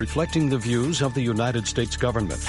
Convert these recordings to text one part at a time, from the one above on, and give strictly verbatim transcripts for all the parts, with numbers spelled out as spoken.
reflecting the views of the United States government.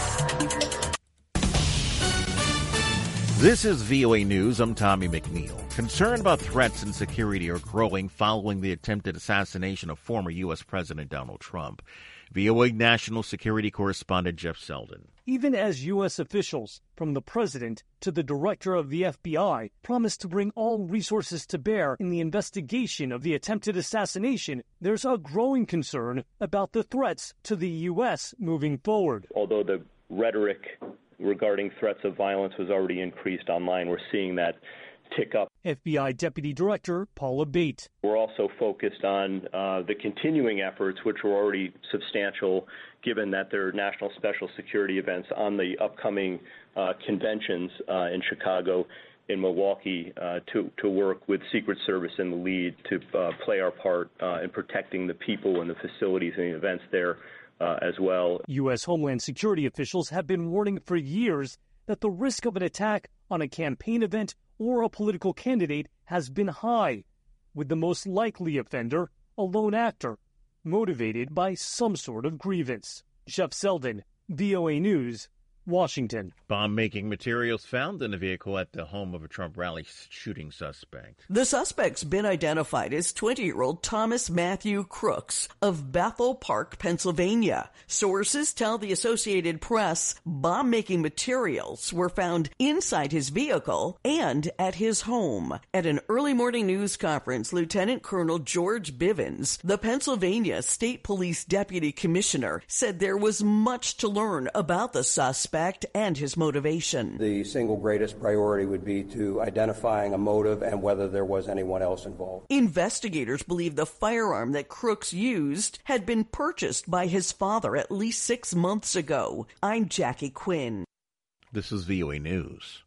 This is V O A News. I'm Tommy McNeil. Concern about threats and security are growing following the attempted assassination of former U S. President Donald Trump. V O A national security correspondent Jeff Selden. Even as U S officials, from the president to the director of the F B I, promised to bring all resources to bear in the investigation of the attempted assassination, there's a growing concern about the threats to the U S moving forward. Although the rhetoric regarding threats of violence was already increased online, we're seeing that tick up. F B I Deputy Director Paula Bate. We're also focused on uh, the continuing efforts, which were already substantial, given that there are national special security events on the upcoming uh, conventions uh, in Chicago, in Milwaukee, uh, to, to work with Secret Service in the lead to uh, play our part uh, in protecting the people and the facilities and the events there uh, as well. U S. Homeland Security officials have been warning for years that the risk of an attack on a campaign event or a political candidate has been high, with the most likely offender a lone actor, motivated by some sort of grievance. Jeff Selden, V O A News, Washington. Bomb-making materials found in a vehicle at the home of a Trump rally shooting suspect. The suspect's been identified as twenty-year-old Thomas Matthew Crooks of Bethel Park, Pennsylvania. Sources tell the Associated Press bomb-making materials were found inside his vehicle and at his home. At an early morning news conference, Lieutenant Colonel George Bivens, the Pennsylvania State Police Deputy Commissioner, said there was much to learn about the suspect and his motivation. The single greatest priority would be to identifying a motive and whether there was anyone else involved. Investigators believe the firearm that Crooks used had been purchased by his father at least six months ago. I'm Jackie Quinn. This is V O A News.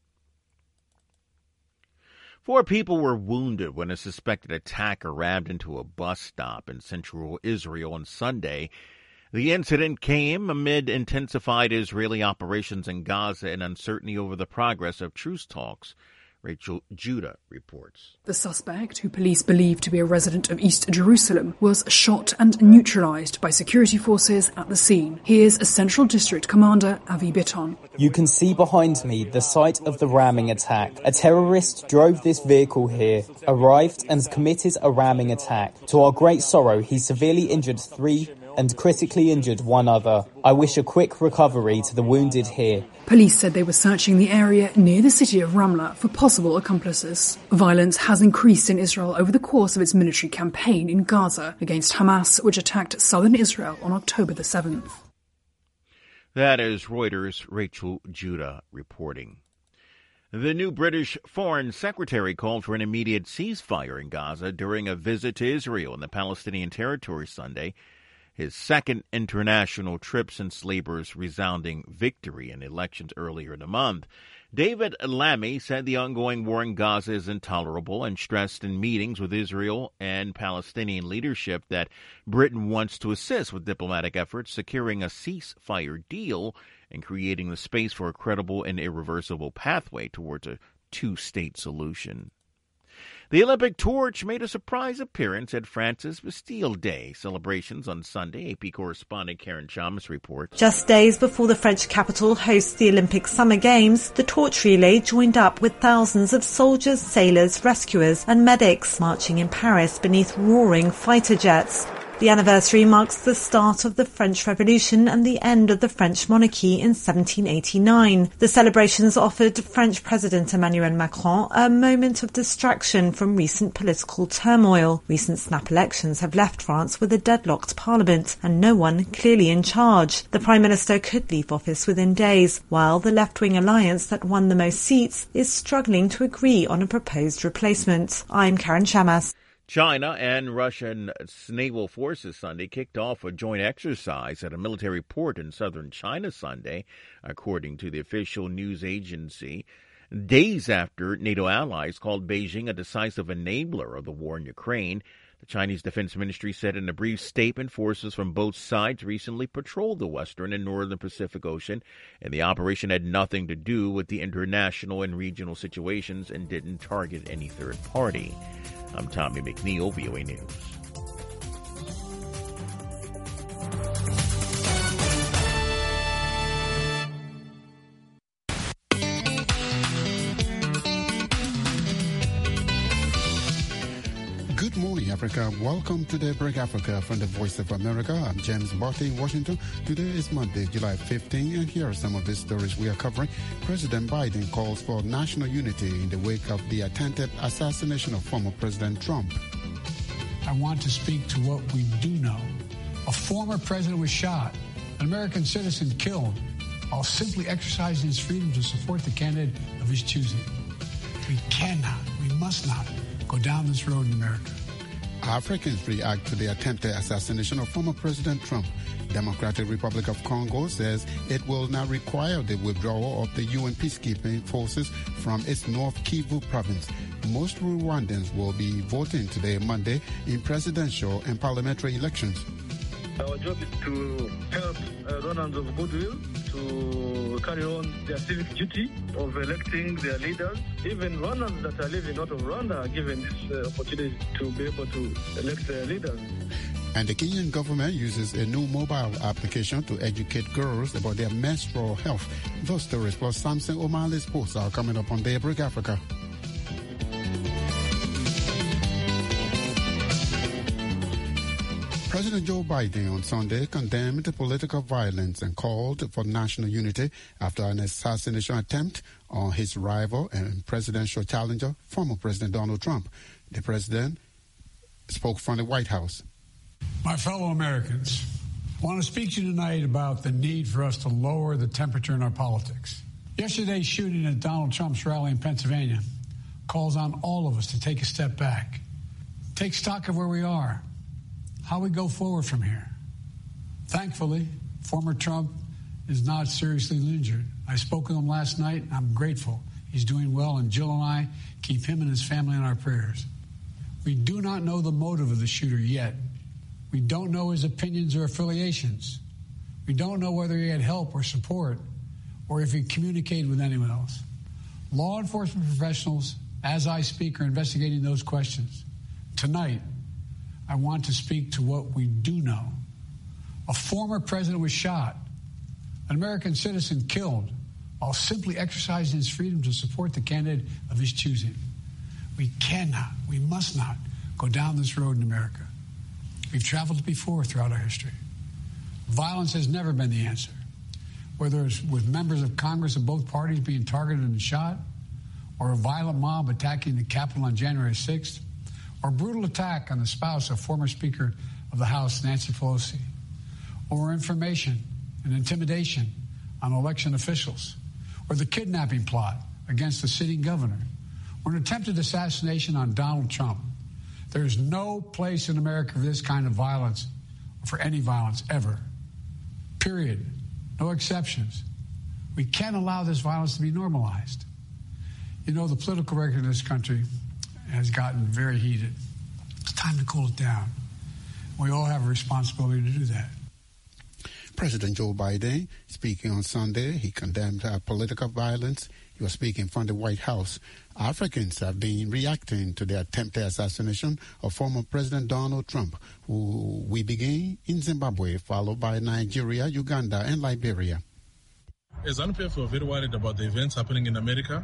Four people were wounded when a suspected attacker rammed into a bus stop in central Israel on Sunday. The incident came amid intensified Israeli operations in Gaza and uncertainty over the progress of truce talks. Rachel Judah reports. The suspect, who police believe to be a resident of East Jerusalem, was shot and neutralized by security forces at the scene. Here's a Central District Commander, Avi Bitton. You can see behind me the site of the ramming attack. A terrorist drove this vehicle here, arrived and committed a ramming attack. To our great sorrow, he severely injured three and critically injured one other. I wish a quick recovery to the wounded here. Police said they were searching the area near the city of Ramla for possible accomplices. Violence has increased in Israel over the course of its military campaign in Gaza against Hamas, which attacked southern Israel on October the seventh. That is Reuters' Rachel Judah reporting. The new British Foreign Secretary called for an immediate ceasefire in Gaza during a visit to Israel and the Palestinian territory Sunday. His second international trip since Labour's resounding victory in elections earlier in the month. David Lammy said the ongoing war in Gaza is intolerable and stressed in meetings with Israel and Palestinian leadership that Britain wants to assist with diplomatic efforts, securing a ceasefire deal and creating the space for a credible and irreversible pathway towards a two-state solution. The Olympic torch made a surprise appearance at France's Bastille Day celebrations on Sunday. A P correspondent Karen Chamas reports. Just days before the French capital hosts the Olympic Summer Games, the torch relay joined up with thousands of soldiers, sailors, rescuers and medics marching in Paris beneath roaring fighter jets. The anniversary marks the start of the French Revolution and the end of the French monarchy in seventeen eighty-nine. The celebrations offered French President Emmanuel Macron a moment of distraction from recent political turmoil. Recent snap elections have left France with a deadlocked parliament and no one clearly in charge. The Prime Minister could leave office within days, while the left-wing alliance that won the most seats is struggling to agree on a proposed replacement. I'm Karen Chamas. China and Russian naval forces Sunday kicked off a joint exercise at a military port in southern China Sunday, according to the official news agency, days after NATO allies called Beijing a decisive enabler of the war in Ukraine. The Chinese Defense Ministry said in a brief statement forces from both sides recently patrolled the western and northern Pacific Ocean, and the operation had nothing to do with the international and regional situations and didn't target any third party. I'm Tommy McNeil, V O A News. Africa. Welcome to Daybreak Africa from the Voice of America. I'm James Barty in Washington. Today is Monday, July fifteenth, and here are some of the stories we are covering. President Biden calls for national unity in the wake of the attempted assassination of former President Trump. I want to speak to what we do know. A former president was shot, an American citizen killed, while simply exercising his freedom to support the candidate of his choosing. We cannot, we must not go down this road in America. Africans react to the attempted assassination of former President Trump. Democratic Republic of Congo says it will not require the withdrawal of the U N peacekeeping forces from its North Kivu province. Most Rwandans will be voting today, Monday, in presidential and parliamentary elections. Our job is to help uh, Rwandans of goodwill to carry on their civic duty of electing their leaders. Even Rwandans that are living out of Rwanda are given this uh, opportunity to be able to elect their leaders. And the Kenyan government uses a new mobile application to educate girls about their menstrual health. Those stories plus Samson O'Malley's posts are coming up on Daybreak Africa. President Joe Biden on Sunday condemned political violence and called for national unity after an assassination attempt on his rival and presidential challenger, former President Donald Trump. The president spoke from the White House. My fellow Americans, I want to speak to you tonight about the need for us to lower the temperature in our politics. Yesterday's shooting at Donald Trump's rally in Pennsylvania calls on all of us to take a step back, take stock of where we are, how we go forward from here. Thankfully, former Trump is not seriously injured. I spoke with him last night. I'm grateful. He's doing well, and Jill and I keep him and his family in our prayers. We do not know the motive of the shooter yet. We don't know his opinions or affiliations. We don't know whether he had help or support or if he communicated with anyone else. Law enforcement professionals, as I speak, are investigating those questions. Tonight, I want to speak to what we do know. A former president was shot, an American citizen killed, while simply exercising his freedom to support the candidate of his choosing. We cannot, we must not go down this road in America. We've traveled before throughout our history. Violence has never been the answer. Whether it's with members of Congress of both parties being targeted and shot, or a violent mob attacking the Capitol on January sixth, or a brutal attack on the spouse of former Speaker of the House, Nancy Pelosi, or information and intimidation on election officials, or the kidnapping plot against the sitting governor, or an attempted assassination on Donald Trump. There is no place in America for this kind of violence, or for any violence ever. Period. No exceptions. We can't allow this violence to be normalized. You know, the political record in this country has gotten very heated. It's time to cool it down. We all have a responsibility to do that. President Joe Biden, speaking on Sunday, he condemned uh, political violence. He was speaking from the White House. Africans have been reacting to the attempted assassination of former President Donald Trump, who we begin in Zimbabwe, followed by Nigeria, Uganda, and Liberia. As N P F, we're very worried about the events happening in America.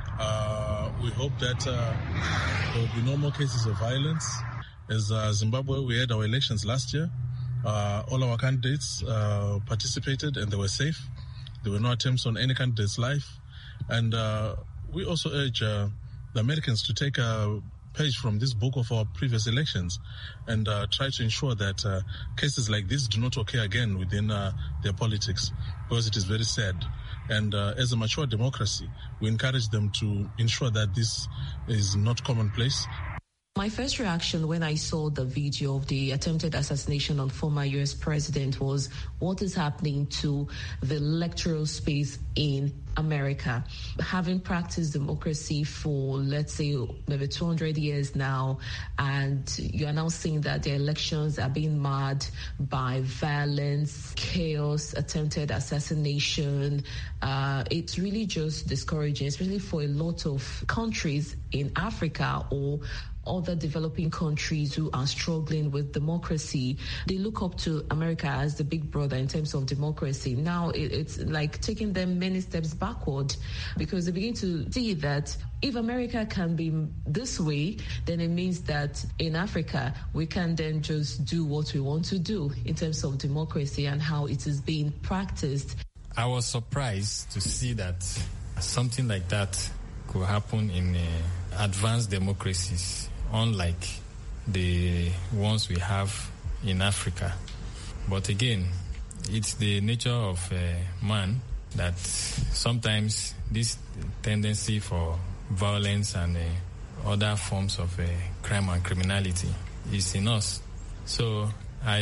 Uh, we hope that uh, there will be no more cases of violence. As uh, Zimbabwe, we had our elections last year. Uh, all our candidates uh, participated and they were safe. There were no attempts on any candidate's life. And uh, we also urge uh, the Americans to take a page from this book of our previous elections and uh, try to ensure that uh, cases like this do not occur again within uh, their politics, because it is very sad. And uh, as a mature democracy, we encourage them to ensure that this is not commonplace. My first reaction when I saw the video of the attempted assassination on former U S president was, what is happening to the electoral space in America? Having practiced democracy for, let's say, maybe two hundred years now, and you are now seeing that the elections are being marred by violence, chaos, attempted assassination, uh, it's really just discouraging, especially for a lot of countries in Africa or other developing countries who are struggling with democracy, they look up to America as the big brother in terms of democracy. Now it, it's like taking them many steps backward, because they begin to see that if America can be this way, then it means that in Africa, we can then just do what we want to do in terms of democracy and how it is being practiced. I was surprised to see that something like that could happen in uh, advanced democracies, unlike the ones we have in Africa. But again, it's the nature of uh, man that sometimes this tendency for violence and uh, other forms of uh, crime and criminality is in us. So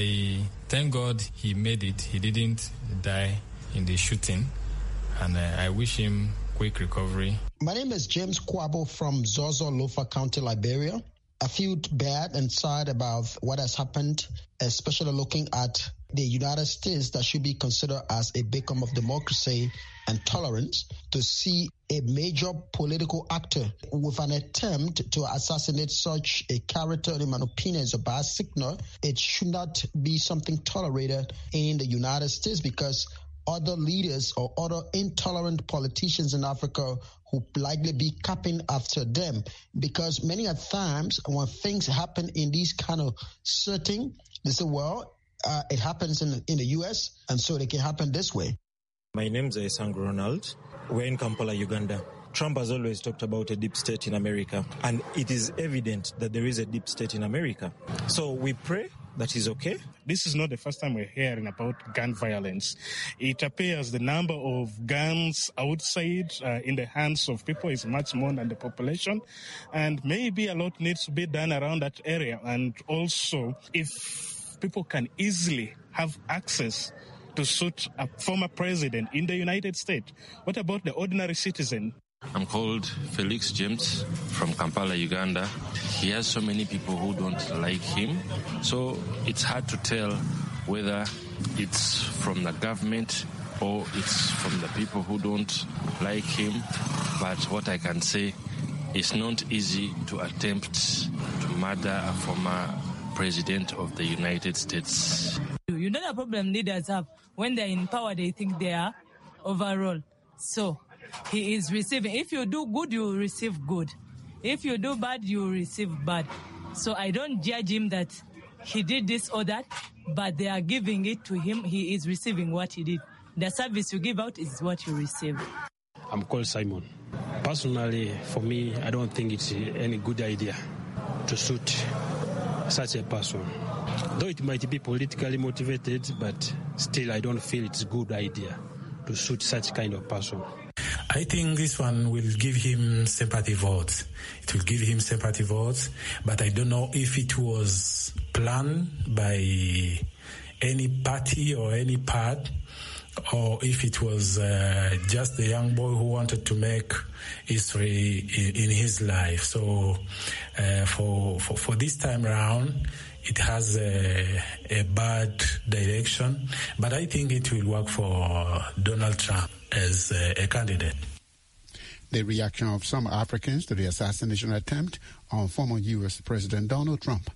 I thank God he made it. He didn't die in the shooting, and uh, I wish him quick recovery. My name is James Kwabo from Zozo, Lofa County, Liberia. I feel bad and sad about what has happened, especially looking at the United States that should be considered as a beacon of democracy and tolerance, to see a major political actor with an attempt to assassinate such a character, in my opinion, is a bad signal. It should not be something tolerated in the United States, because other leaders or other intolerant politicians in Africa who likely be capping after them, because many a times when things happen in these kind of setting, they say, well, uh, it happens in, in the U S, and so it can happen this way. My name is Isangu Ronald. We're in Kampala, Uganda. Trump has always talked about a deep state in America, and it is evident that there is a deep state in America. So we pray that is okay. This is not the first time we're hearing about gun violence. It appears the number of guns outside uh, in the hands of people is much more than the population, and maybe a lot needs to be done around that area. And also, if people can easily have access to shoot a former president in the United States, what about the ordinary citizen? I'm called Felix James from Kampala, Uganda. He has so many people who don't like him, so it's hard to tell whether it's from the government or it's from the people who don't like him. But what I can say, it's not easy to attempt to murder a former president of the United States. You know the problem leaders have when they're in power, they think they are overall. So he is receiving. If you do good, you receive good. If you do bad, you receive bad. So I don't judge him that he did this or that, but they are giving it to him. He is receiving what he did. The service you give out is what you receive. I'm called Simon. Personally, for me, I don't think it's any good idea to shoot such a person. Though it might be politically motivated, but still I don't feel it's a good idea to shoot such kind of person. I think this one will give him sympathy votes. It will give him sympathy votes, but I don't know if it was planned by any party or any part, or if it was uh, just the young boy who wanted to make history in, in his life. So uh, for, for for this time around, it has a, a bad direction, but I think it will work for Donald Trump as a, a candidate. The reaction of some Africans to the assassination attempt on former U S President Donald Trump.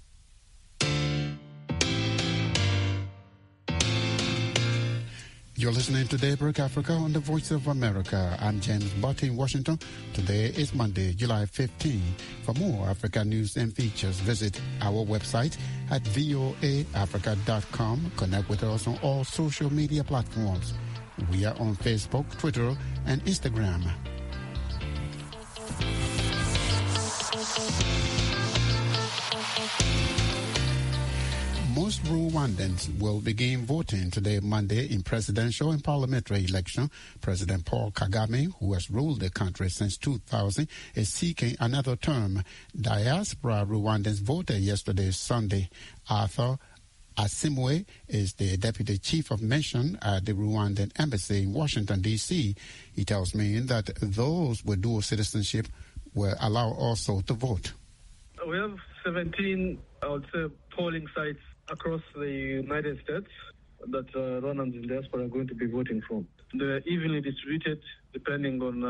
You're listening to Daybreak Africa on the Voice of America. I'm James Butt in Washington. Today is Monday, July fifteenth. For more Africa news and features, visit our website at voa africa dot com. Connect with us on all social media platforms. We are on Facebook, Twitter, and Instagram. Most Rwandans will begin voting today, Monday, in presidential and parliamentary election. President Paul Kagame, who has ruled the country since two thousand, is seeking another term. Diaspora Rwandans voted yesterday, Sunday. Arthur Asimwe is the deputy chief of mission at the Rwandan embassy in Washington, D C He tells me that those with dual citizenship will allow also to vote. We have seventeen, I would say, polling sites across the United States that uh, Rwandans in diaspora are going to be voting from. They're evenly distributed depending on uh,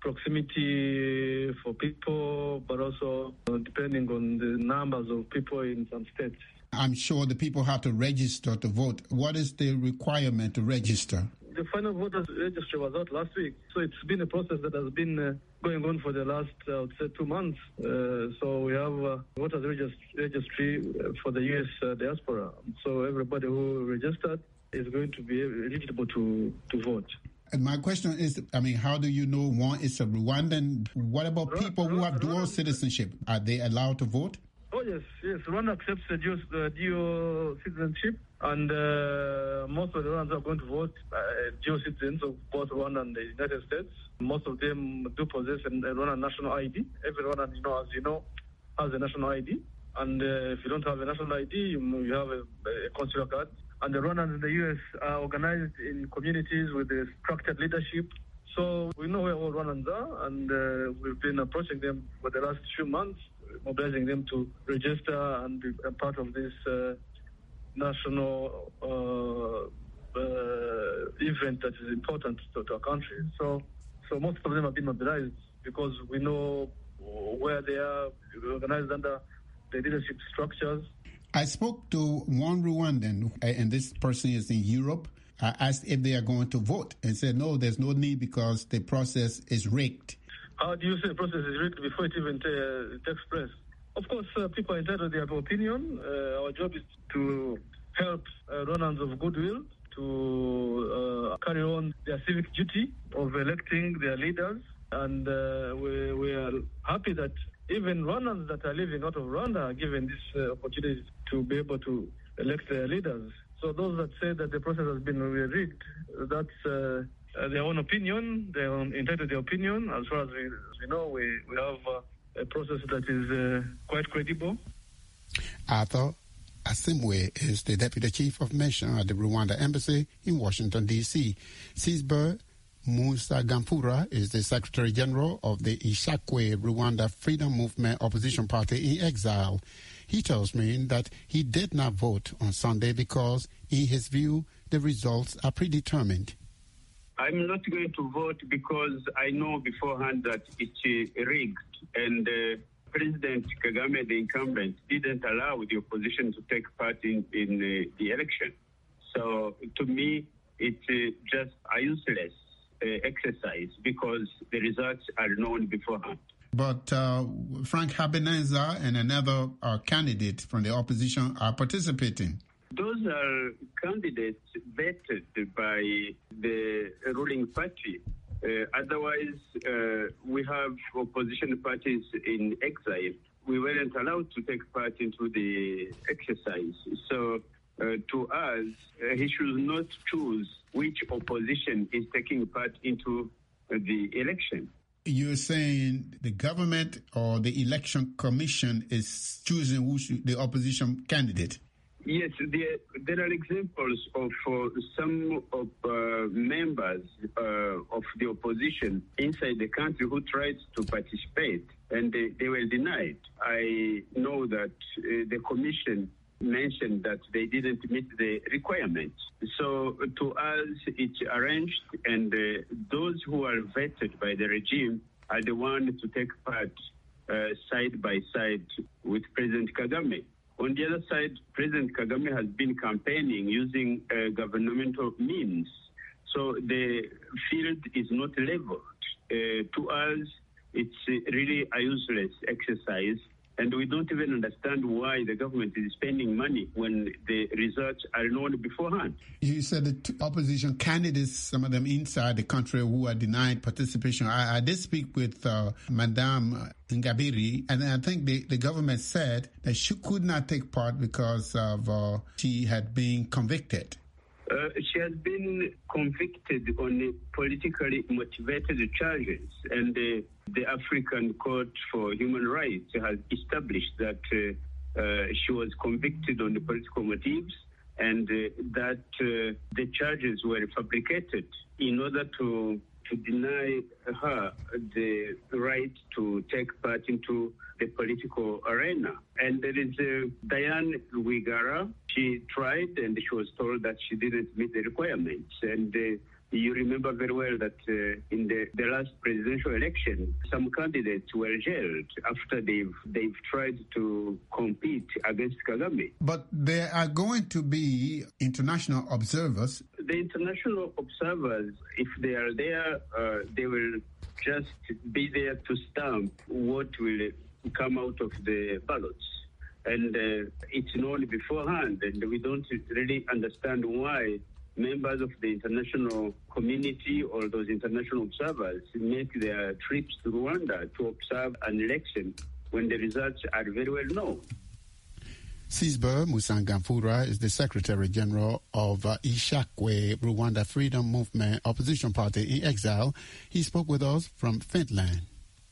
proximity for people, but also uh, depending on the numbers of people in some states. I'm sure the people have to register to vote. What is the requirement to register? The final voters registry was out last week, so it's been a process that has been uh, going on for the last, uh, I would say, two months. Uh, so we have uh, voters regist- registry for the U S uh, diaspora. So everybody who registered is going to be eligible to, to vote. And my question is, I mean, how do you know one is a Rwandan? What about people who have dual citizenship? Are they allowed to vote? Oh, yes, yes. Rwanda accepts the dual, uh, dual citizenship, and uh, most of the Rwandans are going to vote uh, dual citizens of both Rwanda and the United States. Most of them do possess a Rwanda national I D. Every Rwandan, you know, as you know, has a national I D. And uh, if you don't have a national I D, you, you have a, a consular card. And the Rwandans in the U S are organized in communities with a structured leadership. So we know where all Rwandans are, and uh, we've been approaching them for the last few months, mobilizing them to register and be a part of this uh, national uh, uh, event that is important to, to our country. So, so most of them have been mobilized because we know where they are organized under the leadership structures. I spoke to one Rwandan, and this person is in Europe. I asked if they are going to vote and said, no, there's no need because the process is rigged. How do you say the process is rigged before it even t- takes place? Of course, uh, people are entitled to their opinion. Uh, our job is to help uh, Rwandans of goodwill to uh, carry on their civic duty of electing their leaders. And uh, we, we are happy that even Rwandans that are living out of Rwanda are given this uh, opportunity to be able to elect their leaders. So those that say that the process has been rigged, that's uh, uh, their own opinion. They are entitled to their opinion. As far as we, as we know, we, we have uh, a process that is uh, quite credible. Arthur Asimwe is the Deputy Chief of Mission at the Rwanda Embassy in Washington, D C Cisber Musa Gamfura is the Secretary General of the Ishakwe Rwanda Freedom Movement Opposition Party in exile. He tells me that he did not vote on Sunday because, in his view, the results are predetermined. I'm not going to vote because I know beforehand that it's uh, rigged, and uh, President Kagame, the incumbent, didn't allow the opposition to take part in, in uh, the election. So, to me, it's uh, just a useless uh, exercise because the results are known beforehand. But uh, Frank Habineza and another uh, candidate from the opposition are participating. Those are candidates vetted by the ruling party. Uh, otherwise, uh, we have opposition parties in exile. We weren't allowed to take part into the exercise. So uh, to us, uh, he should not choose which opposition is taking part into uh, the election. You're saying the government or the election commission is choosing who should, the opposition candidate? Yes, there, there are examples of uh, some of uh, members uh, of the opposition inside the country who tried to participate and they, they were denied. I know that uh, the commission mentioned that they didn't meet the requirements. So to us, it's arranged, and uh, those who are vetted by the regime are the ones to take part uh, side by side with President Kagame. On the other side, President Kagame has been campaigning using uh, governmental means. So the field is not leveled. Uh, to us, it's really a useless exercise. And we don't even understand why the government is spending money when the results are known beforehand. You said the two opposition candidates, some of them inside the country, who are denied participation. I, I did speak with uh, Madame Ngabiri, and I think the, the government said that she could not take part because of uh, she had been convicted. Uh, she has been convicted on politically motivated charges, and uh, the African Court for Human Rights has established that uh, uh, she was convicted on the political motives, and uh, that uh, the charges were fabricated in order to to deny her the right to take part into the political arena. And there is uh, Diane Rwigara. She tried and she was told that she didn't meet the requirements. And uh, You remember very well that uh, in the, the last presidential election, some candidates were jailed after they've they've tried to compete against Kagame. But there are going to be international observers. The international observers, if they are there, uh, they will just be there to stamp what will come out of the ballots. And uh, it's known beforehand, and we don't really understand why members of the international community or those international observers make their trips to Rwanda to observe an election when the results are very well known. Cisber Musangamfura is the Secretary General of uh, Ishakwe Rwanda Freedom Movement opposition party in exile. He spoke with us from Finland.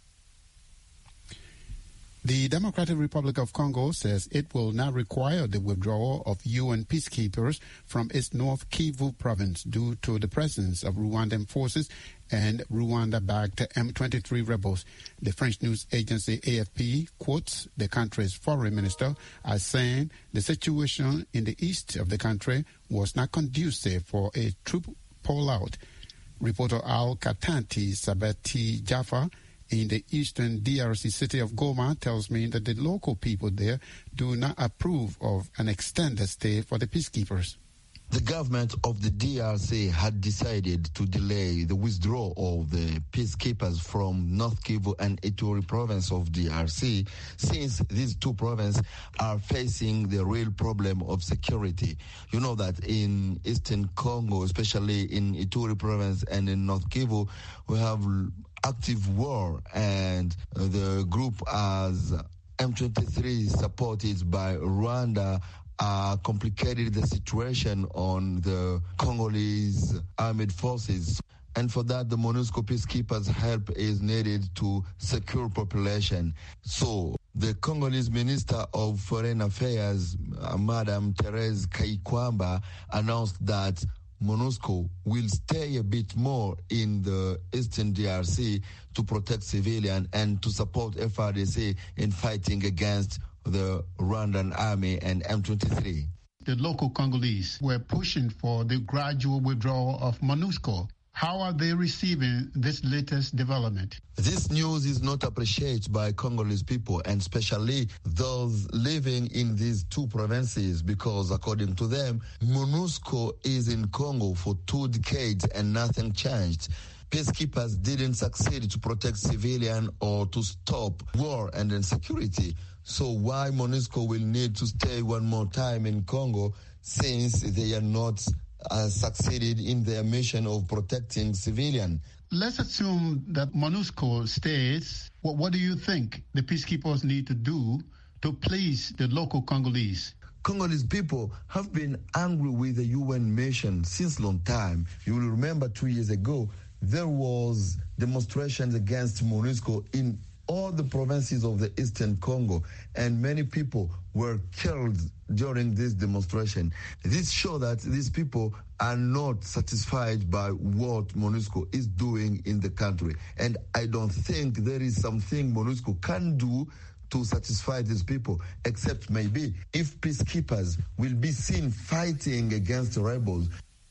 The Democratic Republic of Congo says it will now require the withdrawal of U N peacekeepers from its North Kivu province due to the presence of Rwandan forces and Rwanda-backed M twenty-three rebels. The French news agency A F P quotes the country's foreign minister as saying the situation in the east of the country was not conducive for a troop pullout. Reporter Al Katanti Sabeti Jaffa in the eastern D R C city of Goma tells me that the local people there do not approve of an extended stay for the peacekeepers. The government of the D R C had decided to delay the withdrawal of the peacekeepers from North Kivu and Ituri province of D R C since these two provinces are facing the real problem of security. You know that in eastern Congo, especially in Ituri province and in North Kivu, we have active war, and the group as M twenty-three supported by Rwanda uh, complicated the situation on the Congolese armed forces. And for that, the MONUSCO peacekeepers' help is needed to secure population. So the Congolese Minister of Foreign Affairs, uh, Madam Therese Kaikwamba, announced that MONUSCO will stay a bit more in the eastern D R C to protect civilians and to support F A R D C in fighting against the Rwandan army and M twenty-three. The local Congolese were pushing for the gradual withdrawal of MONUSCO. How are they receiving this latest development? This news is not appreciated by Congolese people, and especially those living in these two provinces, because according to them, MONUSCO is in Congo for two decades and nothing changed. Peacekeepers didn't succeed to protect civilians or to stop war and insecurity. So why MONUSCO will need to stay one more time in Congo since they are not Uh, succeeded in their mission of protecting civilians? Let's assume that MONUSCO stays. What, what do you think the peacekeepers need to do to please the local Congolese? Congolese people have been angry with the U N mission since a long time. You will remember two years ago, there was demonstrations against MONUSCO in all the provinces of the eastern Congo, and many people were killed during this demonstration. This shows that these people are not satisfied by what MONUSCO is doing in the country. And I don't think there is something MONUSCO can do to satisfy these people, except maybe if peacekeepers will be seen fighting against the rebels.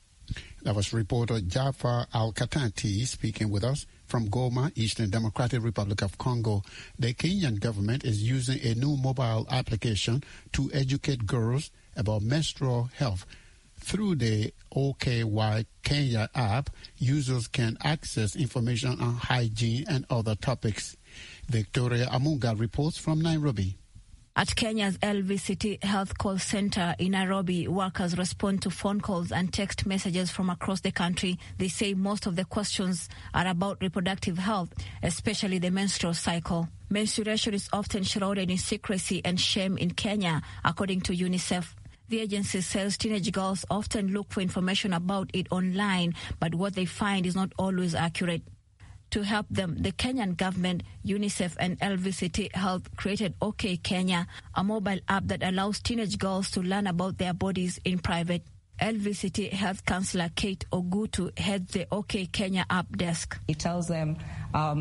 That was reporter Jafar Al-Katanti speaking with us from Goma, Eastern Democratic Republic of Congo. The Kenyan government is using a new mobile application to educate girls about menstrual health. Through the O K Y Kenya app, users can access information on hygiene and other topics. Victoria Amunga reports from Nairobi. At Kenya's L V C T Health Call Center in Nairobi, workers respond to phone calls and text messages from across the country. They say most of the questions are about reproductive health, especially the menstrual cycle. Menstruation is often shrouded in secrecy and shame in Kenya, according to UNICEF. The agency says teenage girls often look for information about it online, but what they find is not always accurate. To help them, the Kenyan government, UNICEF and L V C T Health created OK Kenya, a mobile app that allows teenage girls to learn about their bodies in private. L V C T Health Councillor Kate Ogutu heads the OK Kenya app desk. It tells them um,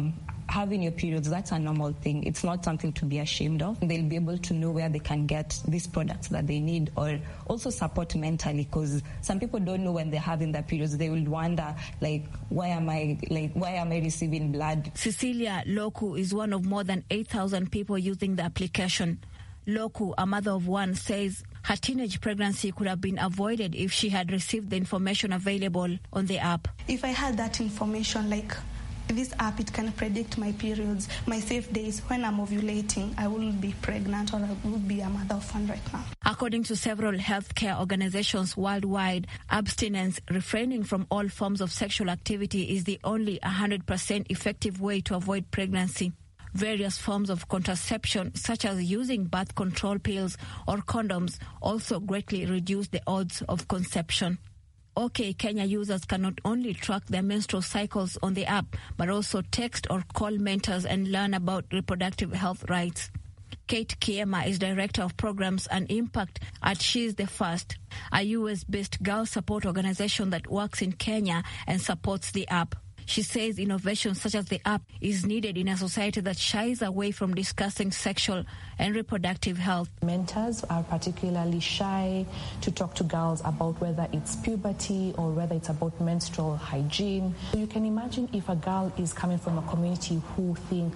having your periods, that's a normal thing. It's not something to be ashamed of. They'll be able to know where they can get these products that they need, or also support mentally, because some people don't know when they're having their periods. They will wonder, like, why am I like why am I receiving blood? Cecilia Loku is one of more than eight thousand people using the application. Loku, a mother of one, says her teenage pregnancy could have been avoided if she had received the information available on the app. If I had that information, like this app, it can predict my periods, my safe days. When I'm ovulating, I will be pregnant or I will be a mother of one right now. According to several healthcare organizations worldwide, abstinence, refraining from all forms of sexual activity, is the only one hundred percent effective way to avoid pregnancy. Various forms of contraception, such as using birth control pills or condoms, also greatly reduce the odds of conception. OK Kenya users can not only track their menstrual cycles on the app, but also text or call mentors and learn about reproductive health rights. Kate Kiema is Director of Programs and Impact at She's the First, a U S-based girl support organization that works in Kenya and supports the app. She says innovation such as the app is needed in a society that shies away from discussing sexual and reproductive health. Mentors are particularly shy to talk to girls about whether it's puberty or whether it's about menstrual hygiene. So you can imagine if a girl is coming from a community who think.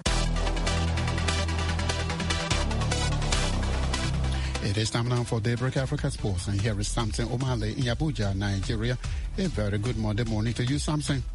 It is time now for Daybreak Africa Sports, and here is Samson Omale in Abuja, Nigeria. A very good Monday morning to you, Samson.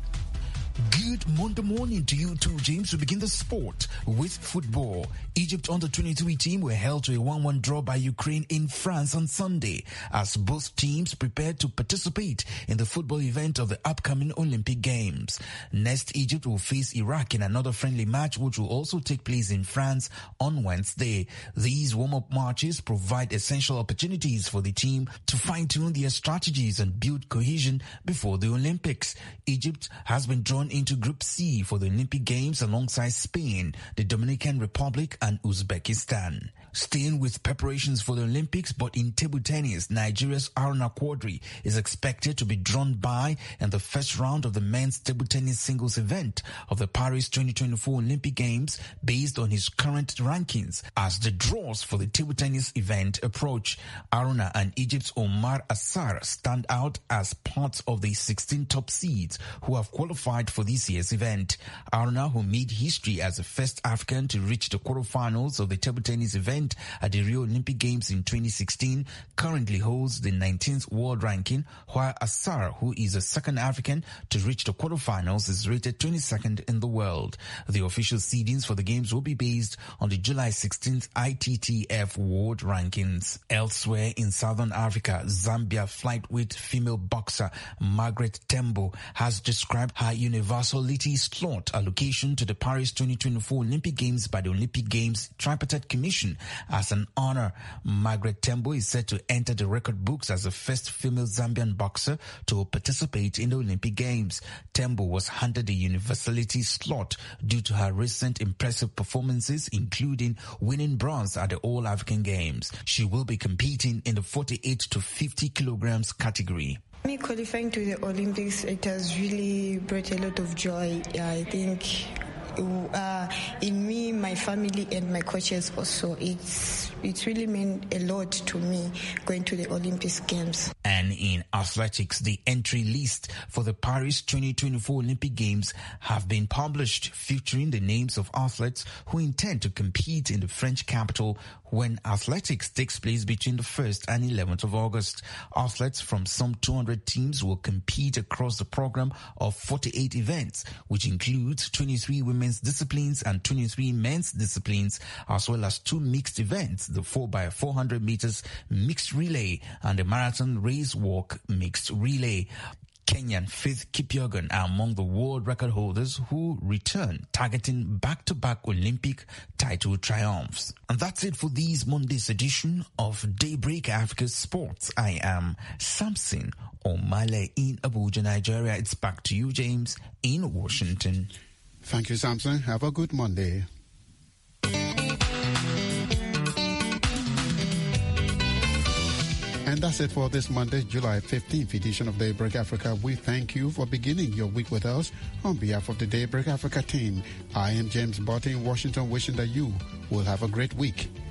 Good Monday morning to you too, James. We begin the sport with football. Egypt under twenty-three team were held to a one one draw by Ukraine in France on Sunday as both teams prepared to participate in the football event of the upcoming Olympic Games. Next, Egypt will face Iraq in another friendly match which will also take place in France on Wednesday. These warm-up matches provide essential opportunities for the team to fine-tune their strategies and build cohesion before the Olympics. Egypt has been drawn into Group C for the Olympic Games alongside Spain, the Dominican Republic and Uzbekistan. Staying with preparations for the Olympics, but in table tennis, Nigeria's Aruna Quadri is expected to be drawn by in the first round of the men's table tennis singles event of the Paris twenty twenty-four Olympic Games based on his current rankings as the draws for the table tennis event approach. Aruna and Egypt's Omar Assar stand out as parts of the sixteen top seeds who have qualified for this year's event. Aruna, who made history as the first African to reach the quarterfinals of the table tennis event at the Rio Olympic Games in twenty sixteen, currently holds the nineteenth world ranking, while Assar, who is the second African to reach the quarterfinals, is rated twenty-second in the world. The official seedings for the games will be based on the July sixteenth I T T F world rankings. Elsewhere in Southern Africa, Zambia flyweight female boxer Margaret Tembo has described her universality slot allocation to the Paris twenty twenty-four Olympic Games by the Olympic Games Tripartite Commission as an honor. Margaret Tembo is set to enter the record books as the first female Zambian boxer to participate in the Olympic Games. Tembo was handed the universality slot due to her recent impressive performances, including winning bronze at the All-African Games. She will be competing in the forty-eight to fifty kilograms category. Me qualifying to the Olympics, it has really brought a lot of joy. I think uh, in me, my family and my coaches also, it's it's really meant a lot to me going to the Olympic Games. And in athletics, the entry list for the Paris twenty twenty-four Olympic Games have been published, featuring the names of athletes who intend to compete in the French capital when athletics takes place between the first and eleventh of August. Athletes from some two hundred teams will compete across the program of forty-eight events, which includes twenty-three women's disciplines and twenty-three men's disciplines, as well as two mixed events, the four by four hundred meters mixed relay and the marathon race walk mixed relay. Kenyan Faith Kipyegon are among the world record holders who return, targeting back-to-back Olympic title triumphs. And that's it for this Monday's edition of Daybreak Africa Sports. I am Samson Omale in Abuja, Nigeria. It's back to you, James, in Washington. Thank you, Samson. Have a good Monday. And that's it for this Monday, July fifteenth edition of Daybreak Africa. We thank you for beginning your week with us. On behalf of the Daybreak Africa team, I am James Botte in Washington, wishing that you will have a great week.